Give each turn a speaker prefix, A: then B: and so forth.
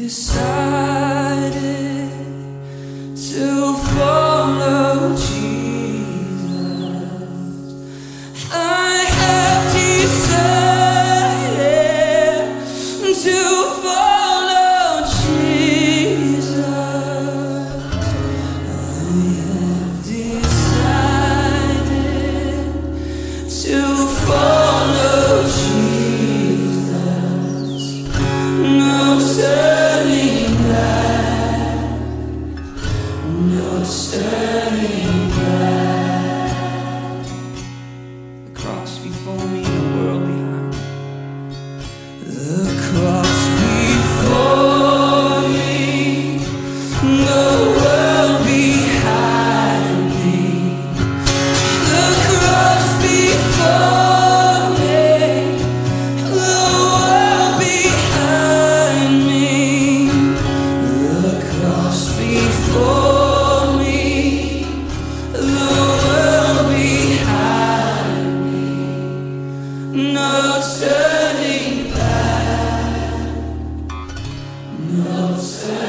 A: decided to follow Jesus. I have decided to follow Jesus. I have decided to follow Jesus. No turning back, no turning back. The cross before me, the world behind. The cross before me, the world behind me. The cross before me, the world behind me. The cross before me, the world behind me. No turning back, no turning back.